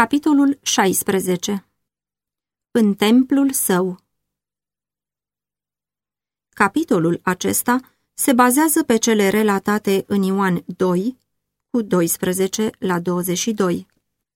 Capitolul 16. În templul său. Capitolul acesta se bazează pe cele relatate în Ioan 2, cu 12 la 22.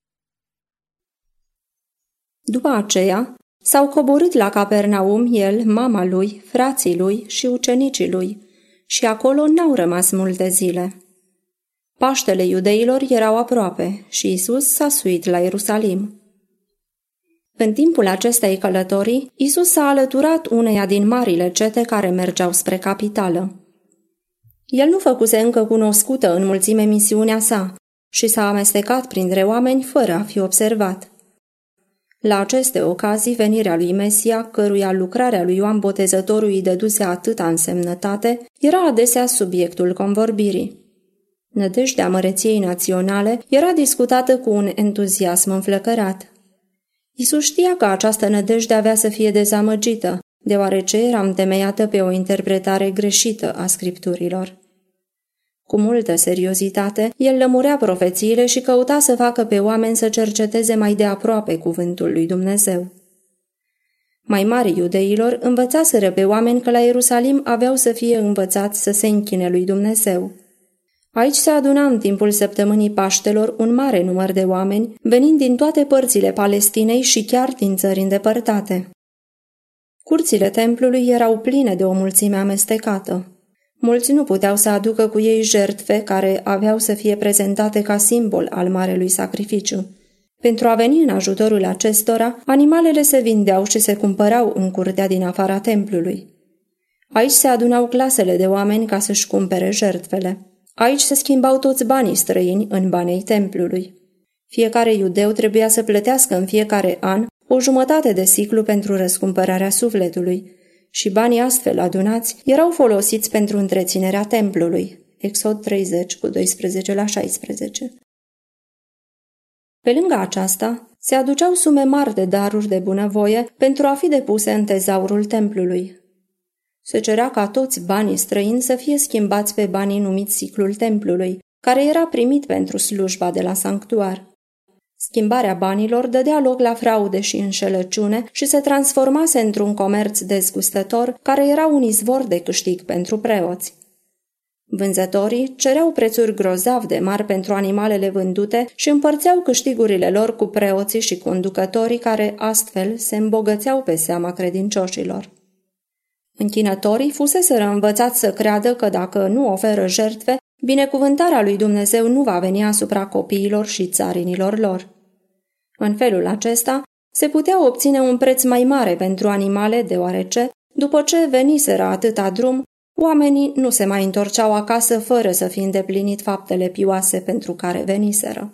După aceea, s-au coborât la Capernaum el, mama lui, frații lui și ucenicii lui, și acolo n-au rămas multe zile. Paștele iudeilor erau aproape și Iisus s-a suit la Ierusalim. În timpul acestei călătorii, Iisus s-a alăturat uneia din marile cete care mergeau spre capitală. El nu făcuse încă cunoscută în mulțime misiunea sa și s-a amestecat printre oameni fără a fi observat. La aceste ocazii, venirea lui Mesia, căruia lucrarea lui Ioan Botezătorul îi dăduse atâta însemnătate, era adesea subiectul convorbirii. Nădejdea măreției naționale era discutată cu un entuziasm înflăcărat. Iisus știa că această nădejde avea să fie dezamăgită, deoarece era întemeiată pe o interpretare greșită a Scripturilor. Cu multă seriozitate, el lămurea profețiile și căuta să facă pe oameni să cerceteze mai de aproape cuvântul lui Dumnezeu. Mai mari iudeilor învățaseră pe oameni că la Ierusalim aveau să fie învățați să se închine lui Dumnezeu. Aici se aduna în timpul săptămânii Paștelor un mare număr de oameni, venind din toate părțile Palestinei și chiar din țări îndepărtate. Curțile templului erau pline de o mulțime amestecată. Mulți nu puteau să aducă cu ei jertfe care aveau să fie prezentate ca simbol al marelui sacrificiu. Pentru a veni în ajutorul acestora, animalele se vindeau și se cumpărau în curtea din afara templului. Aici se adunau clasele de oameni ca să-și cumpere jertfele. Aici se schimbau toți banii străini în banii templului. Fiecare iudeu trebuia să plătească în fiecare an o jumătate de siclu pentru răscumpărarea sufletului și banii astfel adunați erau folosiți pentru întreținerea templului. Exod 30, cu 12 la 16. Pe lângă aceasta, se aduceau sume mari de daruri de bunăvoie pentru a fi depuse în tezaurul templului. Se cerea ca toți banii străini să fie schimbați pe banii numiți siclul templului, care era primit pentru slujba de la sanctuar. Schimbarea banilor dădea loc la fraude și înșelăciune și se transformase într-un comerț dezgustător, care era un izvor de câștig pentru preoți. Vânzătorii cereau prețuri grozav de mari pentru animalele vândute și împărțeau câștigurile lor cu preoții și conducătorii care astfel se îmbogățeau pe seama credincioșilor. Închinătorii fuseseră învățați să creadă că dacă nu oferă jertfe, binecuvântarea lui Dumnezeu nu va veni asupra copiilor și țarinilor lor. În felul acesta, se putea obține un preț mai mare pentru animale, deoarece, după ce veniseră atâta drum, oamenii nu se mai întorceau acasă fără să fi îndeplinit faptele pioase pentru care veniseră.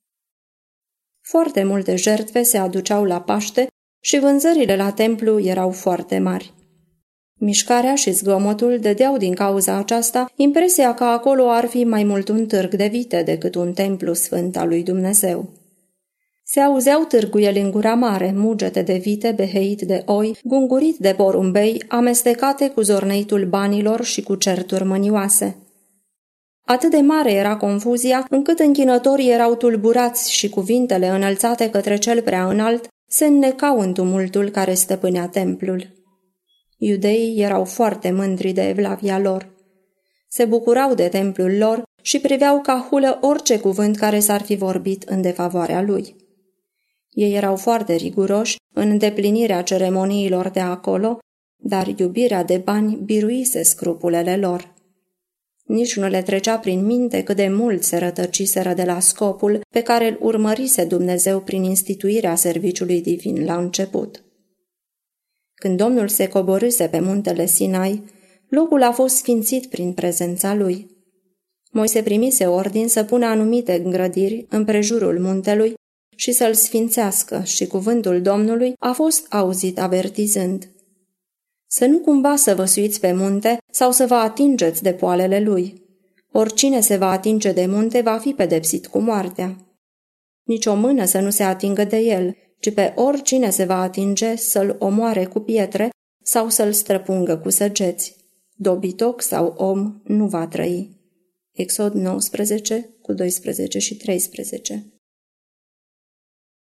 Foarte multe jertfe se aduceau la Paște și vânzările la templu erau foarte mari. Mișcarea și zgomotul dădeau din cauza aceasta impresia că acolo ar fi mai mult un târg de vite decât un templu sfânt al lui Dumnezeu. Se auzeau târguieli în gura mare, mugete de vite, beheit de oi, gungurit de porumbei, amestecate cu zorneitul banilor și cu certuri mânioase. Atât de mare era confuzia, încât închinătorii erau tulburați și cuvintele înălțate către cel prea înalt se înnecau în tumultul care stăpânea templul. Iudeii erau foarte mândri de evlavia lor. Se bucurau de templul lor și priveau ca hulă orice cuvânt care s-ar fi vorbit în defavoarea lui. Ei erau foarte riguroși în îndeplinirea ceremoniilor de acolo, dar iubirea de bani biruise scrupulele lor. Nici nu le trecea prin minte cât de mult se rătăciseră de la scopul pe care îl urmărise Dumnezeu prin instituirea serviciului divin la început. Când Domnul se coborâse pe muntele Sinai, locul a fost sfințit prin prezența lui. Moise primise ordin să pună anumite îngrădiri împrejurul muntelui și să-l sfințească și cuvântul Domnului a fost auzit avertizând: să nu cumva să vă suiți pe munte sau să vă atingeți de poalele lui. Oricine se va atinge de munte va fi pedepsit cu moartea. Nici o mână să nu se atingă de el, ci pe oricine se va atinge să-l omoare cu pietre sau să-l străpungă cu săgeți. Dobitoc sau om nu va trăi. Exod 19, cu 12 și 13.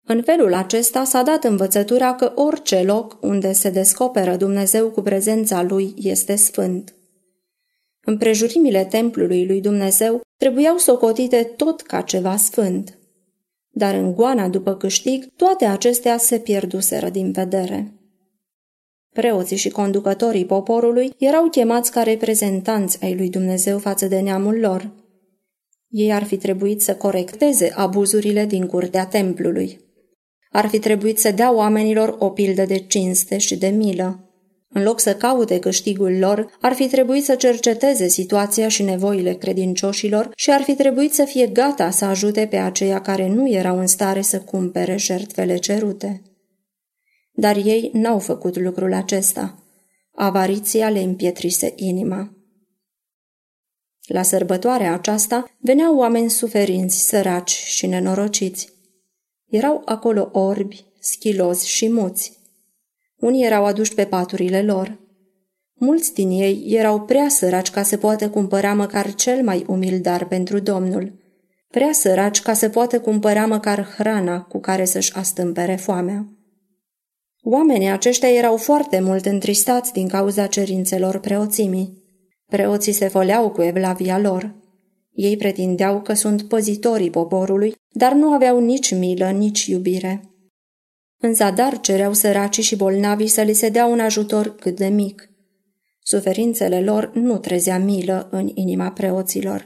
În felul acesta s-a dat învățătura că orice loc unde se descoperă Dumnezeu cu prezența Lui este sfânt. Împrejurimile templului lui Dumnezeu trebuiau socotite tot ca ceva sfânt. Dar în goana după câștig, toate acestea se pierduseră din vedere. Preoții și conducătorii poporului erau chemați ca reprezentanți ai lui Dumnezeu față de neamul lor. Ei ar fi trebuit să corecteze abuzurile din curtea templului. Ar fi trebuit să dea oamenilor o pildă de cinste și de milă. În loc să caute câștigul lor, ar fi trebuit să cerceteze situația și nevoile credincioșilor și ar fi trebuit să fie gata să ajute pe aceia care nu erau în stare să cumpere jertfele cerute. Dar ei n-au făcut lucrul acesta. Avariția le împietrise inima. La sărbătoarea aceasta veneau oameni suferinți, săraci și nenorociți. Erau acolo orbi, schilozi și muți. Unii erau aduși pe paturile lor. Mulți din ei erau prea săraci ca să poată cumpăra măcar cel mai umil dar pentru Domnul, prea săraci ca să poată cumpăra măcar hrana cu care să-și astâmpere foamea. Oamenii aceștia erau foarte mult întristați din cauza cerințelor preoțimii. Preoții se făleau cu evlavia lor. Ei pretindeau că sunt păzitorii poporului, dar nu aveau nici milă, nici iubire. În zadar cereau săracii și bolnavii să li se dea un ajutor cât de mic. Suferințele lor nu trezea milă în inima preoților.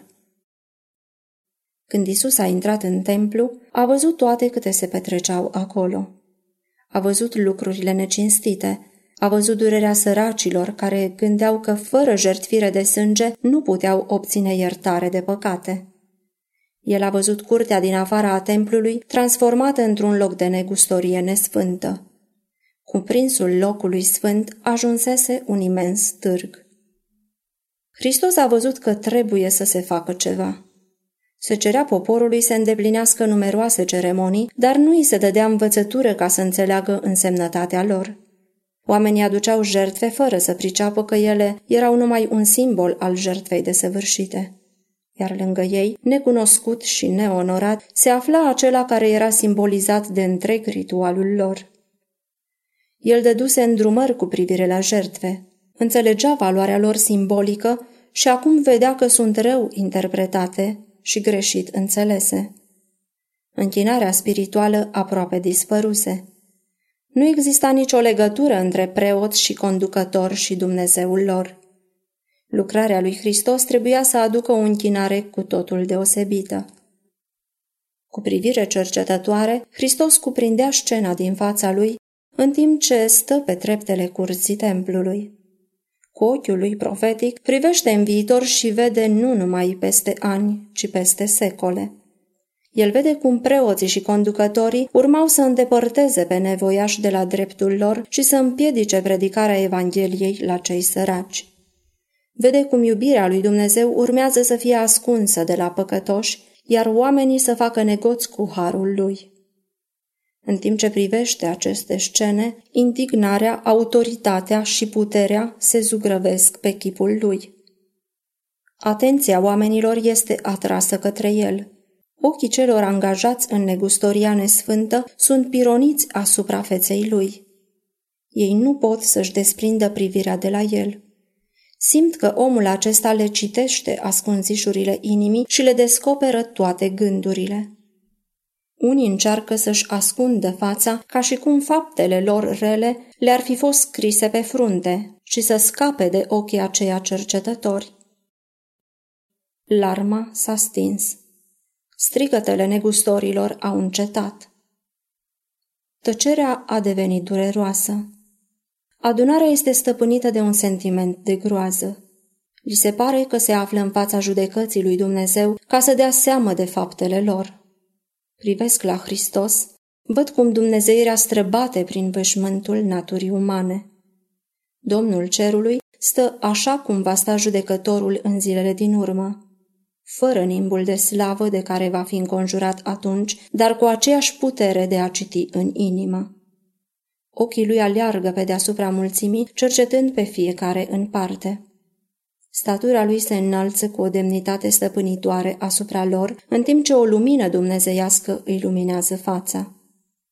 Când Isus a intrat în templu, a văzut toate câte se petreceau acolo. A văzut lucrurile necinstite, a văzut durerea săracilor care gândeau că fără jertfire de sânge nu puteau obține iertare de păcate. El a văzut curtea din afara a templului transformată într-un loc de negustorie nesfântă. Cuprinsul locului sfânt ajunsese un imens târg. Hristos a văzut că trebuie să se facă ceva. Se cerea poporului să îndeplinească numeroase ceremonii, dar nu îi se dădea învățătură ca să înțeleagă însemnătatea lor. Oamenii aduceau jertfe fără să priceapă că ele erau numai un simbol al jertfei desăvârșite. Iar lângă ei, necunoscut și neonorat, se afla acela care era simbolizat de întreg ritualul lor. El dăduse îndrumări cu privire la jertfe, înțelegea valoarea lor simbolică și acum vedea că sunt rău interpretate și greșit înțelese. Închinarea spirituală aproape dispăruse. Nu exista nicio legătură între preoți și conducători și Dumnezeul lor. Lucrarea lui Hristos trebuia să aducă o închinare cu totul deosebită. Cu privire cercetătoare, Hristos cuprindea scena din fața lui, în timp ce stă pe treptele curții templului. Cu ochiul lui profetic privește în viitor și vede nu numai peste ani, ci peste secole. El vede cum preoții și conducătorii urmau să îndepărteze pe nevoiași de la dreptul lor și să împiedice predicarea Evangheliei la cei săraci. Vede cum iubirea lui Dumnezeu urmează să fie ascunsă de la păcătoși, iar oamenii să facă negoț cu harul lui. În timp ce privește aceste scene, indignarea, autoritatea și puterea se zugrăvesc pe chipul lui. Atenția oamenilor este atrasă către el. Ochii celor angajați în negustoria nesfântă sunt pironiți asupra feței lui. Ei nu pot să-și desprindă privirea de la el. Simt că omul acesta le citește ascunzișurile inimii și le descoperă toate gândurile. Unii încearcă să-și ascundă fața ca și cum faptele lor rele le-ar fi fost scrise pe frunte și să scape de ochii aceia cercetători. Larma s-a stins. Strigătele negustorilor au încetat. Tăcerea a devenit dureroasă. Adunarea este stăpânită de un sentiment de groază. Li se pare că se află în fața judecății lui Dumnezeu ca să dea seamă de faptele lor. Privesc la Hristos, văd cum dumnezeirea străbate prin veșmântul naturii umane. Domnul cerului stă așa cum va sta judecătorul în zilele din urmă, fără nimbul de slavă de care va fi înconjurat atunci, dar cu aceeași putere de a citi în inimă. Ochii lui aleargă pe deasupra mulțimii, cercetând pe fiecare în parte. Statura lui se înalță cu o demnitate stăpânitoare asupra lor, în timp ce o lumină dumnezeiască îi luminează fața.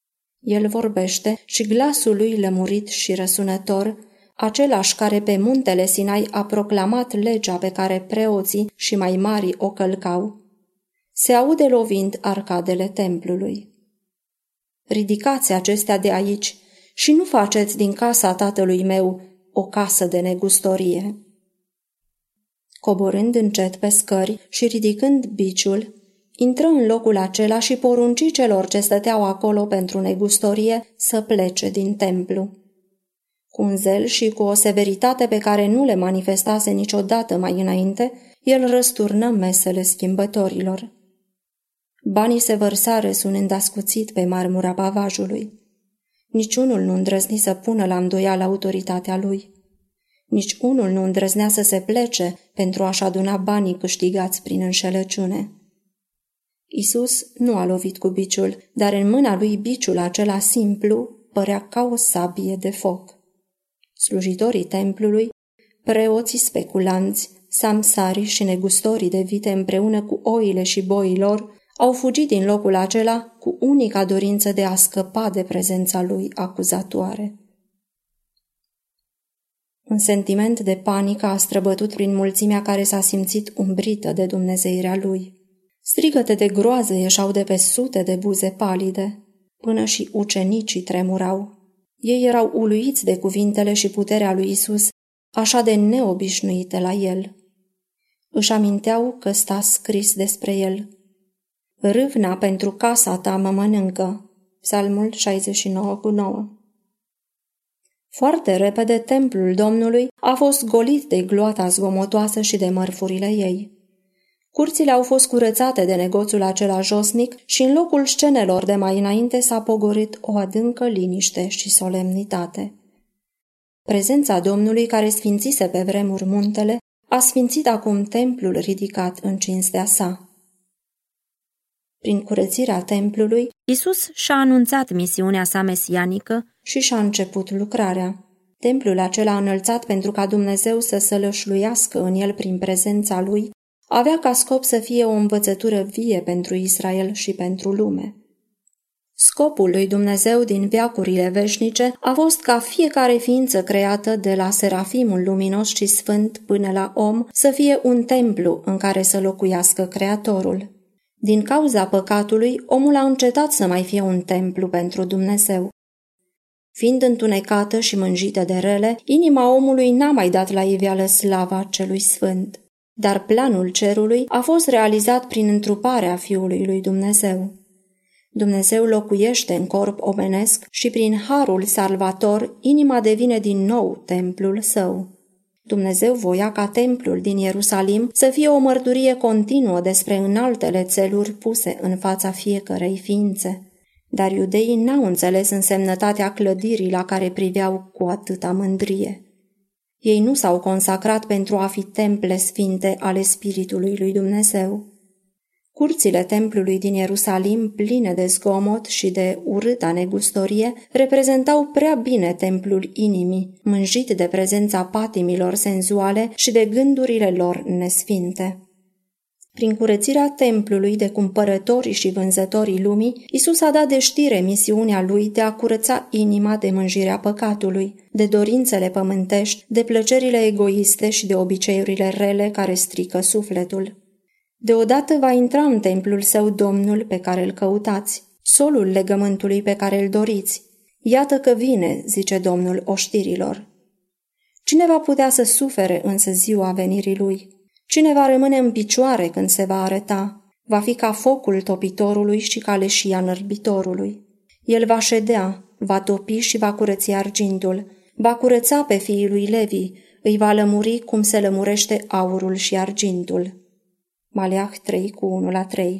El vorbește și glasul lui lămurit și răsunător, același care pe muntele Sinai a proclamat legea pe care preoții și mai mari o călcau, se aude lovind arcadele templului. Ridicați acestea de aici și nu faceți din casa tatălui meu o casă de negustorie. Coborând încet pe scări și ridicând biciul, intră în locul acela și porunci celor ce stăteau acolo pentru negustorie să plece din templu. Cu un zel și cu o severitate pe care nu le manifestase niciodată mai înainte, el răsturnă mesele schimbătorilor. Banii se vărsară sunând ascuțit pe marmura pavajului. Niciunul nu îndrăzni să pună la îndoială autoritatea lui. Nici unul nu îndrăznea să se plece pentru a-și aduna banii câștigați prin înșelăciune. Iisus nu a lovit cu biciul, dar în mâna lui biciul acela simplu părea ca o sabie de foc. Slujitorii templului, preoții speculanți, samsarii și negustorii de vite împreună cu oile și boii lor au fugit din locul acela cu unica dorință de a scăpa de prezența lui acuzatoare. Un sentiment de panică a străbătut prin mulțimea care s-a simțit umbrită de dumnezeirea lui. Strigăte de groază ieșau de pe sute de buze palide, până și ucenicii tremurau. Ei erau uluiți de cuvintele și puterea lui Isus, așa de neobișnuite la el. Își aminteau că sta scris despre el: râvna pentru casa ta mă mănâncă. Psalmul 69:9. Foarte repede templul Domnului a fost golit de gloata zgomotoasă și de mărfurile ei. Curțile au fost curățate de negoțul acela josnic și în locul scenelor de mai înainte s-a pogorât o adâncă liniște și solemnitate. Prezența Domnului, care sfințise pe vremuri muntele, a sfințit acum templul ridicat în cinstea sa. Prin curățirea templului, Iisus și-a anunțat misiunea sa mesianică și și-a început lucrarea. Templul acela înălțat pentru ca Dumnezeu să sălășluiască în el prin prezența lui, avea ca scop să fie o învățătură vie pentru Israel și pentru lume. Scopul lui Dumnezeu din veacurile veșnice a fost ca fiecare ființă creată, de la serafimul luminos și sfânt până la om, să fie un templu în care să locuiască Creatorul. Din cauza păcatului, omul a încetat să mai fie un templu pentru Dumnezeu. Fiind întunecată și mânjită de rele, inima omului n-a mai dat la iveală slava celui sfânt. Dar planul cerului a fost realizat prin întruparea Fiului lui Dumnezeu. Dumnezeu locuiește în corp omenesc și prin harul salvator inima devine din nou templul său. Dumnezeu voia ca templul din Ierusalim să fie o mărturie continuă despre înaltele țeluri puse în fața fiecărei ființe. Dar iudeii n-au înțeles însemnătatea clădirii la care priveau cu atâta mândrie. Ei nu s-au consacrat pentru a fi temple sfinte ale Spiritului lui Dumnezeu. Curțile templului din Ierusalim, pline de zgomot și de urâta negustorie, reprezentau prea bine templul inimii, mânjit de prezența patimilor senzuale și de gândurile lor nesfinte. Prin curățirea templului de cumpărătorii și vânzătorii lumii, Iisus a dat de știre misiunea lui de a curăța inima de mânjirea păcatului, de dorințele pământești, de plăcerile egoiste și de obiceiurile rele care strică sufletul. Deodată va intra în templul său Domnul pe care îl căutați, solul legământului pe care îl doriți. Iată că vine, zice Domnul oștirilor. Cine va putea să sufere însă ziua venirii lui? Cine va rămâne în picioare când se va arăta? Va fi ca focul topitorului și ca leșia nărbitorului. El va ședea, va topi și va curăți argintul, va curăța pe fiii lui Levi, îi va lămuri cum se lămurește aurul și argintul. Maleah 3:1-3.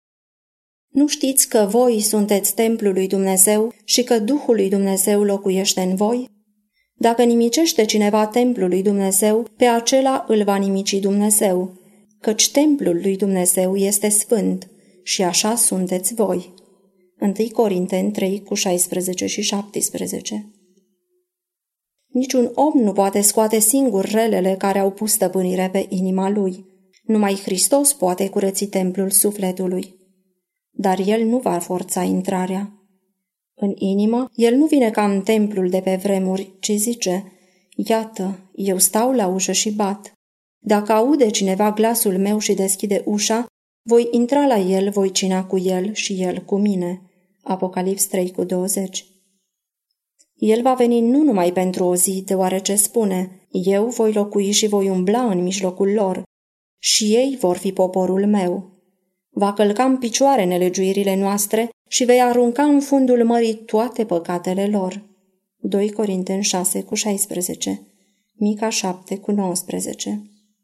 Nu știți că voi sunteți templul lui Dumnezeu și că Duhul lui Dumnezeu locuiește în voi? Dacă nimicește cineva templul lui Dumnezeu, pe acela îl va nimici Dumnezeu, căci templul lui Dumnezeu este sfânt și așa sunteți voi. 1 Corinteni 3:16 și 17. Niciun om nu poate scoate singur relele care au pus stăpânire pe inima lui. Numai Hristos poate curăți templul sufletului. Dar El nu va forța intrarea. În inimă, el nu vine ca în templul de pe vremuri, ci zice: iată, eu stau la ușă și bat. Dacă aude cineva glasul meu și deschide ușa, voi intra la el, voi cina cu el și el cu mine. Apocalips 3:20. El va veni nu numai pentru o zi, deoarece spune: eu voi locui și voi umbla în mijlocul lor, și ei vor fi poporul meu. Va călca în picioare nelegiuirile noastre și vei arunca în fundul mării toate păcatele lor. 2 Corinteni 6:16, Mica 7:19.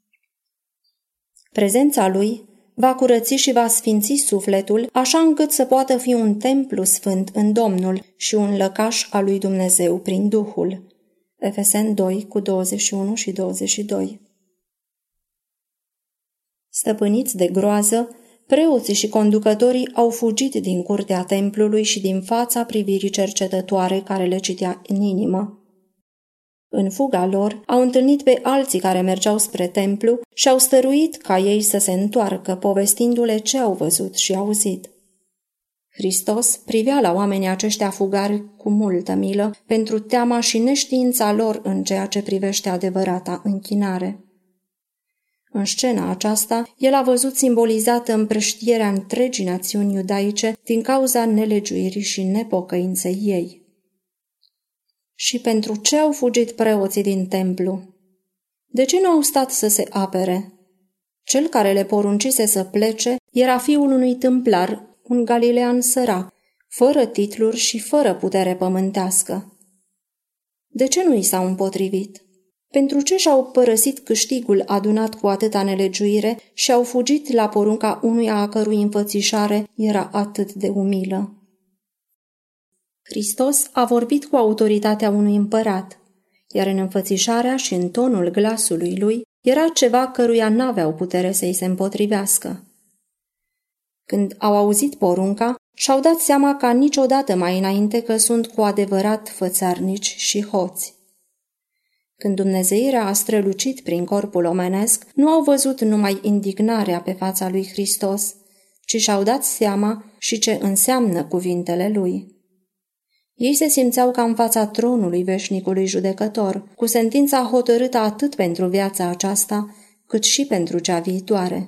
Prezența lui va curăți și va sfinți sufletul, așa încât să poată fi un templu sfânt în Domnul și un lăcaș al lui Dumnezeu prin Duhul. Efeseni 2:21 și 22. Stăpâniți de groază, preoții și conducătorii au fugit din curtea templului și din fața privirii cercetătoare care le citea în inimă. În fuga lor, au întâlnit pe alții care mergeau spre templu și au stăruit ca ei să se întoarcă, povestindu-le ce au văzut și auzit. Hristos privea la oamenii aceștia fugari cu multă milă pentru teama și neștiința lor în ceea ce privește adevărata închinare. În scena aceasta, el a văzut simbolizată împrăștierea întregii națiuni iudaice din cauza nelegiuirii și nepocăinței ei. Și pentru ce au fugit preoții din templu? De ce nu au stat să se apere? Cel care le poruncise să plece era fiul unui tâmplar, un galilean sărac, fără titluri și fără putere pământească. De ce nu i s-au împotrivit? Pentru ce și-au părăsit câștigul adunat cu atâta nelegiuire și au fugit la porunca unuia a cărui înfățișare era atât de umilă? Hristos a vorbit cu autoritatea unui împărat, iar în înfățișarea și în tonul glasului lui era ceva căruia n-aveau putere să-i se împotrivească. Când au auzit porunca, și-au dat seama ca niciodată mai înainte că sunt cu adevărat fățarnici și hoți. Când dumnezeirea a strălucit prin corpul omenesc, nu au văzut numai indignarea pe fața lui Hristos, ci și-au dat seama și ce înseamnă cuvintele lui. Ei se simțeau ca în fața tronului veșnicului judecător, cu sentința hotărâtă atât pentru viața aceasta, cât și pentru cea viitoare.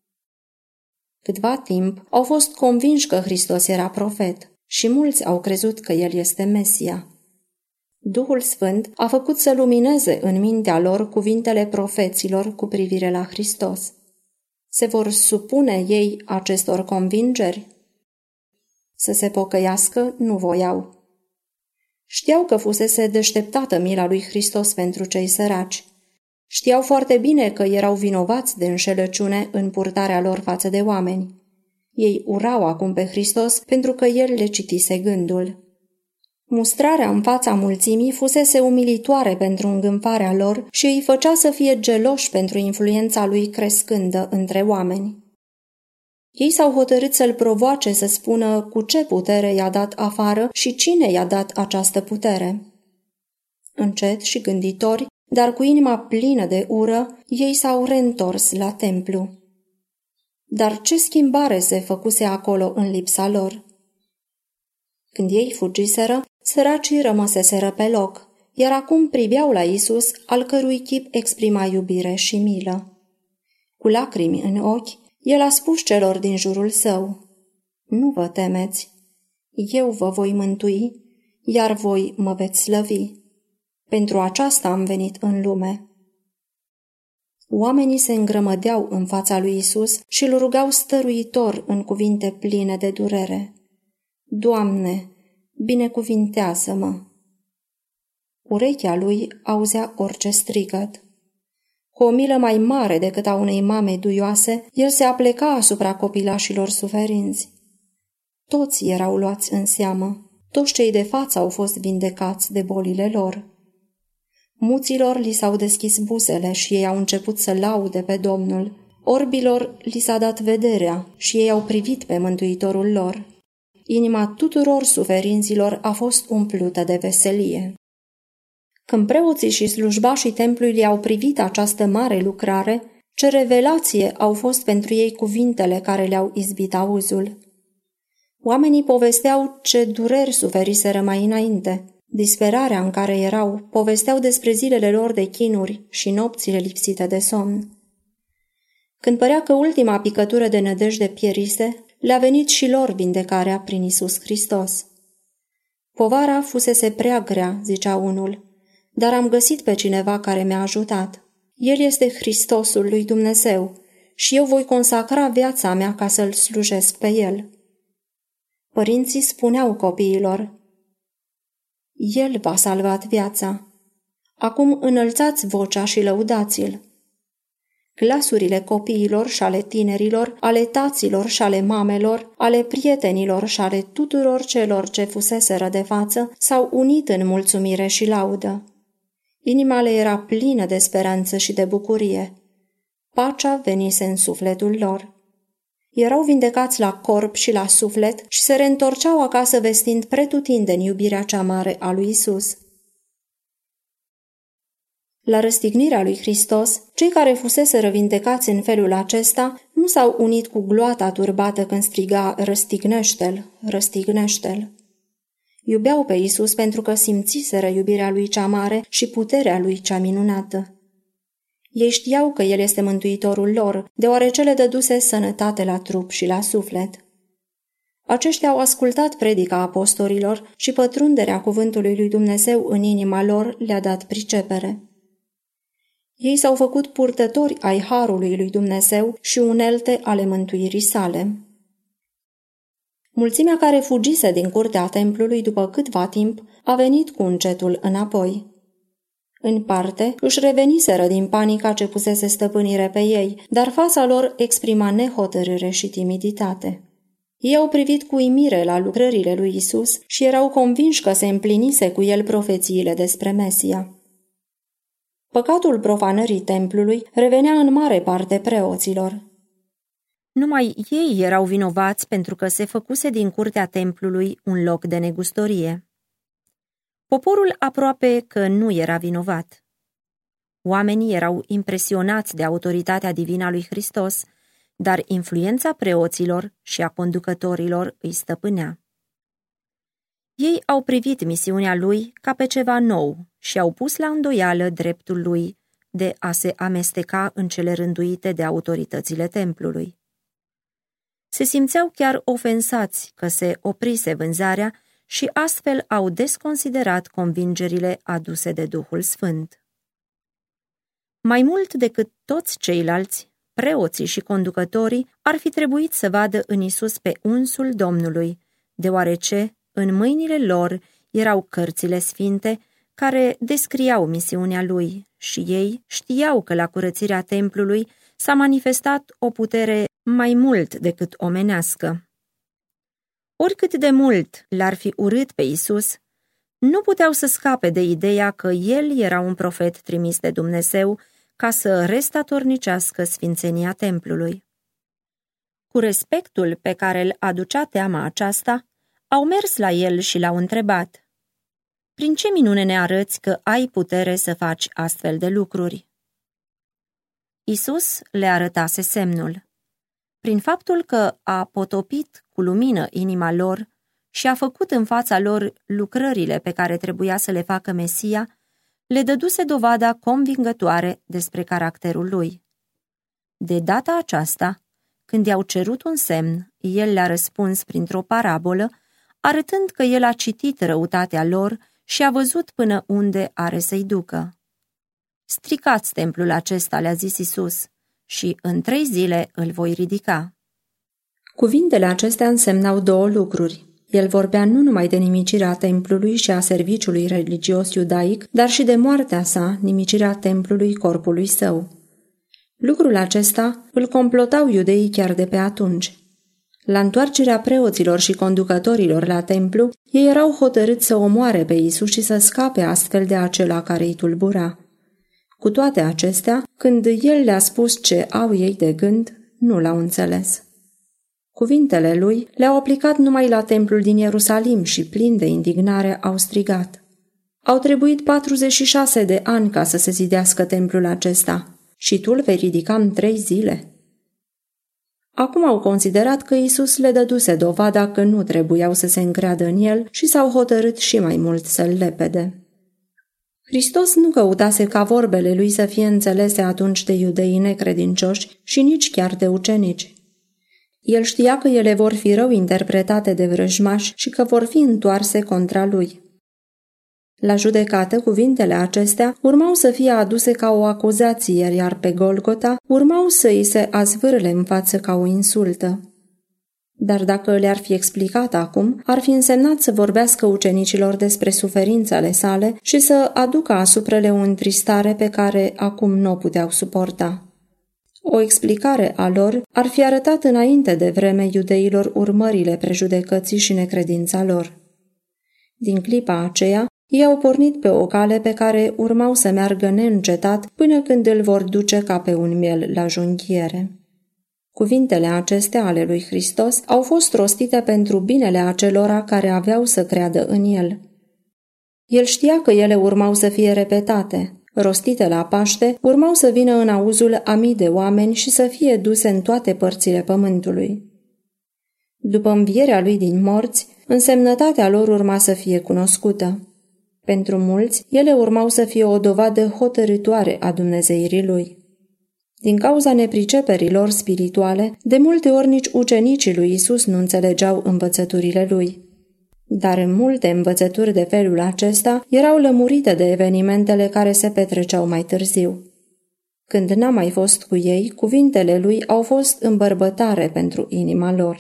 Câtva timp au fost convinși că Hristos era profet și mulți au crezut că El este Mesia. Duhul Sfânt a făcut să lumineze în mintea lor cuvintele profeților cu privire la Hristos. Se vor supune ei acestor convingeri? Să se pocăiască nu voiau. Știau că fusese deșteptată mila lui Hristos pentru cei săraci. Știau foarte bine că erau vinovați de înșelăciune în purtarea lor față de oameni. Ei urau acum pe Hristos pentru că El le citise gândul. Mustrarea în fața mulțimii fusese umilitoare pentru îngânfarea lor și îi făcea să fie geloși pentru influența lui crescândă între oameni. Ei s-au hotărât să-l provoace să spună cu ce putere i-a dat afară și cine i-a dat această putere. Încet și gânditori, dar cu inima plină de ură, ei s-au reîntors la templu. Dar ce schimbare se făcuse acolo în lipsa lor? Când ei fugiseră, săracii rămăseseră pe loc, iar acum priveau la Isus, al cărui chip exprima iubire și milă. Cu lacrimi în ochi, El a spus celor din jurul său: nu vă temeți, eu vă voi mântui, iar voi mă veți slăvi. Pentru aceasta am venit în lume. Oamenii se îngrămădeau în fața lui Isus și îl rugau stăruitor în cuvinte pline de durere: Doamne, binecuvintează-mă! Urechea lui auzea orice strigăt. Cu o milă mai mare decât a unei mame duioase, el se apleca asupra copilașilor suferinți. Toți erau luați în seamă, toți cei de față au fost vindecați de bolile lor. Muților li s-au deschis buzele și ei au început să laude pe Domnul. Orbilor li s-a dat vederea și ei au privit pe Mântuitorul lor. Inima tuturor suferinților a fost umplută de veselie. Când preoții și slujbașii templului au privit această mare lucrare, ce revelație au fost pentru ei cuvintele care le-au izbit auzul. Oamenii povesteau ce dureri suferiseră mai înainte. Disperarea în care erau, povesteau despre zilele lor de chinuri și nopțile lipsite de somn. Când părea că ultima picătură de nădejde pierise, le-a venit și lor vindecarea prin Iisus Hristos. Povara fusese prea grea, zicea unul, dar am găsit pe cineva care mi-a ajutat. El este Hristosul lui Dumnezeu și eu voi consacra viața mea ca să-L slujesc pe El. Părinții spuneau copiilor: El v-a salvat viața. Acum înălțați vocea și lăudați-L. Glasurile copiilor și ale tinerilor, ale taților și ale mamelor, ale prietenilor și ale tuturor celor ce fuseseră de față s-au unit în mulțumire și laudă. Inima le era plină de speranță și de bucurie. Pacea venise în sufletul lor. Erau vindecați la corp și la suflet și se reîntorceau acasă vestind pretutindeni iubirea cea mare a lui Isus. La răstignirea lui Hristos, cei care fuseseră vindecați în felul acesta nu s-au unit cu gloata turbată când striga: Răstignește-l, răstignește-l. Iubeau pe Isus pentru că simțiseră iubirea lui cea mare și puterea lui cea minunată. Ei știau că El este mântuitorul lor, deoarece le dăduse sănătate la trup și la suflet. Aceștia au ascultat predica apostolilor și pătrunderea cuvântului lui Dumnezeu în inima lor le-a dat pricepere. Ei s-au făcut purtători ai harului lui Dumnezeu și unelte ale mântuirii sale. Mulțimea care fugise din curtea templului după câtva timp a venit cu încetul înapoi. În parte, își reveniseră din panica ce pusese stăpânire pe ei, dar fața lor exprima nehotărâre și timiditate. Ei au privit cu uimire la lucrările lui Isus și erau convinși că se împlinise cu el profețiile despre Mesia. Păcatul profanării templului revenea în mare parte preoților. Numai ei erau vinovați pentru că se făcuse din curtea templului un loc de negustorie. Poporul aproape că nu era vinovat. Oamenii erau impresionați de autoritatea divină a lui Hristos, dar influența preoților și a conducătorilor îi stăpânea. Ei au privit misiunea lui ca pe ceva nou și au pus la îndoială dreptul lui de a se amesteca în cele rânduite de autoritățile templului. Se simțeau chiar ofensați că se oprise vânzarea și astfel au desconsiderat convingerile aduse de Duhul Sfânt. Mai mult decât toți ceilalți, preoții și conducătorii ar fi trebuit să vadă în Isus pe unsul Domnului, deoarece în mâinile lor erau cărțile sfinte care descriau misiunea lui și ei știau că la curățirea templului s-a manifestat o putere mai mult decât omenească. Oricât de mult l-ar fi urât pe Isus, nu puteau să scape de ideea că el era un profet trimis de Dumnezeu ca să restatornicească sfințenia templului. Cu respectul pe care îl aducea teama aceasta, au mers la el și l-au întrebat: Prin ce minune ne arăți că ai putere să faci astfel de lucruri? Isus le arătase semnul. Prin faptul că a potopit cu lumină inima lor și a făcut în fața lor lucrările pe care trebuia să le facă Mesia, le dăduse dovada convingătoare despre caracterul lui. De data aceasta, când i-au cerut un semn, el le-a răspuns printr-o parabolă, arătând că el a citit răutatea lor și a văzut până unde are să-i ducă. Stricați templul acesta, le-a zis Isus, și în 3 zile îl voi ridica. Cuvintele acestea însemnau 2 lucruri. El vorbea nu numai de nimicirea templului și a serviciului religios iudaic, dar și de moartea sa, nimicirea templului corpului său. Lucrul acesta îl complotau iudeii chiar de pe atunci. La întoarcerea preoților și conducătorilor la templu, ei erau hotărâți să omoare pe Isus și să scape astfel de acela care îi tulbura. Cu toate acestea, când el le-a spus ce au ei de gând, nu l-au înțeles. Cuvintele lui le-au aplicat numai la templul din Ierusalim și, plini de indignare, au strigat: Au trebuit 46 de ani ca să se zidească templul acesta și tu îl vei ridica în 3 zile? Acum au considerat că Isus le dăduse dovada că nu trebuiau să se încreadă în el și s-au hotărât și mai mult să-l lepede. Hristos nu căutase ca vorbele lui să fie înțelese atunci de iudeii necredincioși și nici chiar de ucenici. El știa că ele vor fi rău interpretate de vrăjmași și că vor fi întoarse contra lui. La judecată, cuvintele acestea urmau să fie aduse ca o acuzație, iar pe Golgota urmau să îi se azvârle în față ca o insultă. Dar dacă le-ar fi explicat acum, ar fi însemnat să vorbească ucenicilor despre suferințele sale și să aducă asupra le o întristare pe care acum nu o puteau suporta. O explicare a lor ar fi arătat înainte de vreme iudeilor urmările prejudecății și necredința lor. Din clipa aceea, ei au pornit pe o cale pe care urmau să meargă neîncetat până când îl vor duce ca pe un miel la junghiere. Cuvintele acestea ale lui Hristos au fost rostite pentru binele acelora care aveau să creadă în el. El știa că ele urmau să fie repetate. Rostite la Paște, urmau să vină în auzul a mii de oameni și să fie duse în toate părțile pământului. După învierea lui din morți, însemnătatea lor urma să fie cunoscută. Pentru mulți, ele urmau să fie o dovadă hotărâtoare a dumnezeirii lui. Din cauza nepriceperilor spirituale, de multe ori nici ucenicii lui Isus nu înțelegeau învățăturile lui. Dar în multe învățături de felul acesta erau lămurite de evenimentele care se petreceau mai târziu. Când n-a mai fost cu ei, cuvintele lui au fost îmbărbătare pentru inima lor.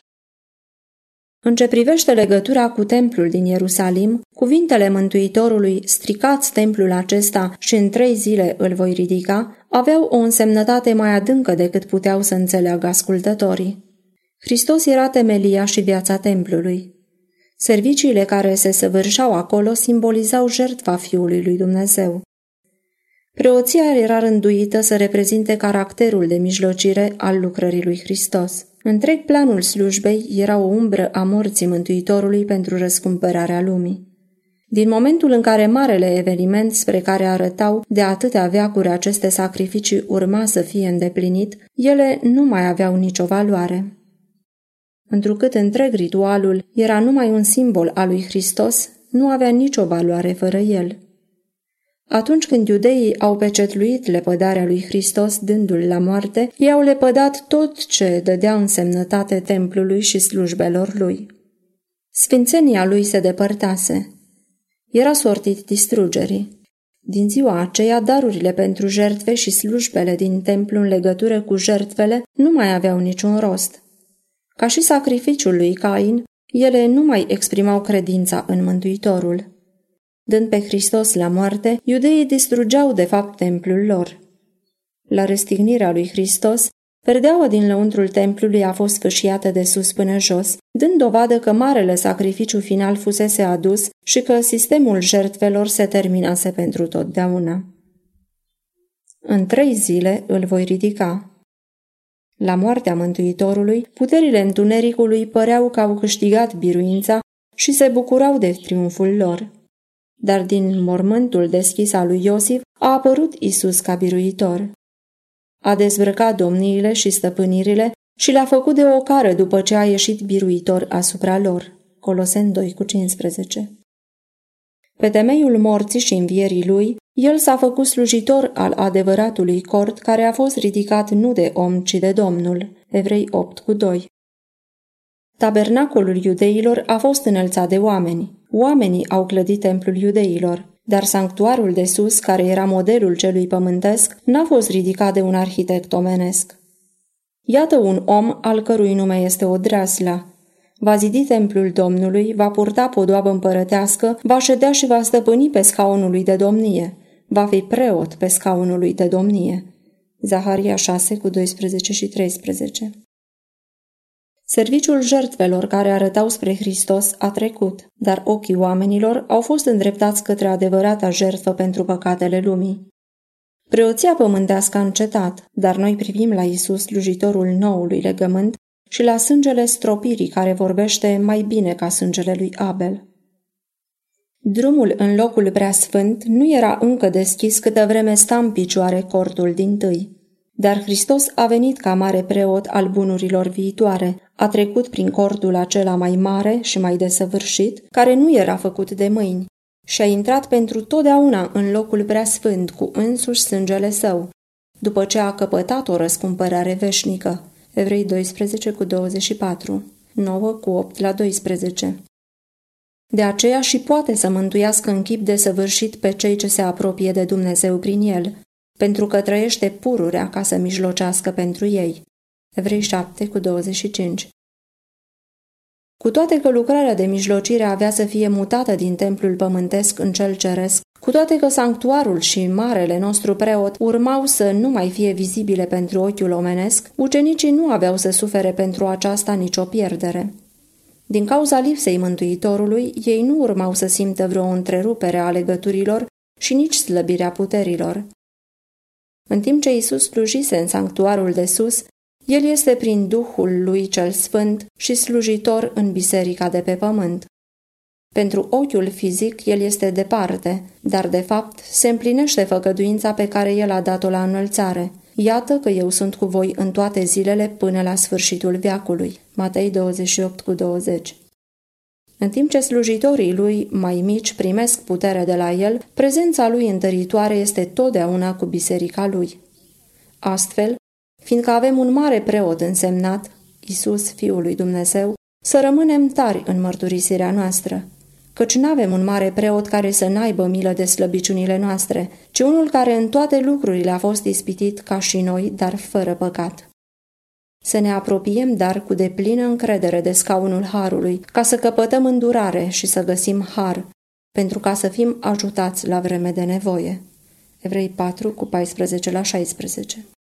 În ce privește legătura cu templul din Ierusalim, cuvintele Mântuitorului, stricați templul acesta și în 3 zile îl voi ridica, aveau o însemnătate mai adâncă decât puteau să înțeleagă ascultătorii. Hristos era temelia și viața templului. Serviciile care se săvârșeau acolo simbolizau jertfa Fiului lui Dumnezeu. Preoția era rânduită să reprezinte caracterul de mijlocire al lucrării lui Hristos. Întreg planul slujbei era o umbră a morții Mântuitorului pentru răscumpărarea lumii. Din momentul în care marele eveniment spre care arătau de atâtea veacuri aceste sacrificii urma să fie îndeplinit, ele nu mai aveau nicio valoare. Întrucât întreg ritualul era numai un simbol al lui Hristos, nu avea nicio valoare fără el. Atunci când iudeii au pecetluit lepădarea lui Hristos dându-l la moarte, ei au lepădat tot ce dădea însemnătate templului și slujbelor lui. Sfințenia lui se depărtase. Era sortit distrugerii. Din ziua aceea, darurile pentru jertfe și slujbele din templu în legătură cu jertfele nu mai aveau niciun rost. Ca și sacrificiul lui Cain, ele nu mai exprimau credința în Mântuitorul. Dând pe Hristos la moarte, iudeii distrugeau de fapt templul lor. La răstignirea lui Hristos, perdeaua din lăuntrul templului a fost sfâșiată de sus până jos, dând dovadă că marele sacrificiu final fusese adus și că sistemul jertfelor se terminase pentru totdeauna. În 3 zile îl voi ridica. La moartea Mântuitorului, puterile întunericului păreau că au câștigat biruința și se bucurau de triumful lor. Dar din mormântul deschis al lui Iosif a apărut Isus ca biruitor. A dezbrăcat domniile și stăpânirile și le-a făcut de ocară după ce a ieșit biruitor asupra lor. Coloseni 2,15. Pe temeiul morții și învierii lui, el s-a făcut slujitor al adevăratului cort care a fost ridicat nu de om, ci de Domnul. Evrei 8,2. Tabernacolul iudeilor a fost înălțat de oameni. Oamenii au clădit templul iudeilor, dar sanctuarul de sus, care era modelul celui pământesc, n-a fost ridicat de un arhitect omenesc. Iată un om al cărui nume este Odreasla. Va zidi templul Domnului, va purta podoabă împărătească, va ședea și va stăpâni pe scaunul lui de domnie. Va fi preot pe scaunul lui de domnie. Zaharia 6,12 și 13. Serviciul jertfelor care arătau spre Hristos a trecut, dar ochii oamenilor au fost îndreptați către adevărata jertfă pentru păcatele lumii. Preoția pământească a încetat, dar noi privim la Isus, slujitorul noului legământ, și la sângele stropirii care vorbește mai bine ca sângele lui Abel. Drumul în locul preasfânt nu era încă deschis câtă vreme sta în picioare cortul dintâi. Dar Hristos a venit ca mare preot al bunurilor viitoare, a trecut prin cordul acela mai mare și mai desăvârșit, care nu era făcut de mâini, și a intrat pentru totdeauna în locul preasfânt cu însuși sângele său, după ce a căpătat o răscumpărare veșnică. Evrei 12:24, 9:8-12. De aceea și poate să mântuiască în chip desăvârșit pe cei ce se apropie de Dumnezeu prin el, pentru că trăiește pururea ca să mijlocească pentru ei. Evrei 7:25. Cu toate că lucrarea de mijlocire avea să fie mutată din templul pământesc în cel ceresc, cu toate că sanctuarul și marele nostru preot urmau să nu mai fie vizibile pentru ochiul omenesc, ucenicii nu aveau să sufere pentru aceasta nicio pierdere. Din cauza lipsei Mântuitorului, ei nu urmau să simtă vreo întrerupere a legăturilor și nici slăbirea puterilor. În timp ce Iisus slujise în sanctuarul de sus, El este prin Duhul Lui cel Sfânt și slujitor în biserica de pe pământ. Pentru ochiul fizic, El este departe, dar de fapt se împlinește făgăduința pe care El a dat-o la înălțare. Iată că eu sunt cu voi în toate zilele până la sfârșitul veacului. Matei 28:20. În timp ce slujitorii Lui mai mici primesc putere de la El, prezența Lui întăritoare este totdeauna cu biserica Lui. Astfel, fiindcă avem un mare preot însemnat, Iisus, Fiul lui Dumnezeu, să rămânem tari în mărturisirea noastră, căci n-avem un mare preot care să n-aibă milă de slăbiciunile noastre, ci unul care în toate lucrurile a fost ispitit ca și noi, dar fără păcat. Să ne apropiem, dar cu deplină încredere de scaunul harului, ca să căpătăm îndurare și să găsim har, pentru ca să fim ajutați la vreme de nevoie. Evrei 4:14-16.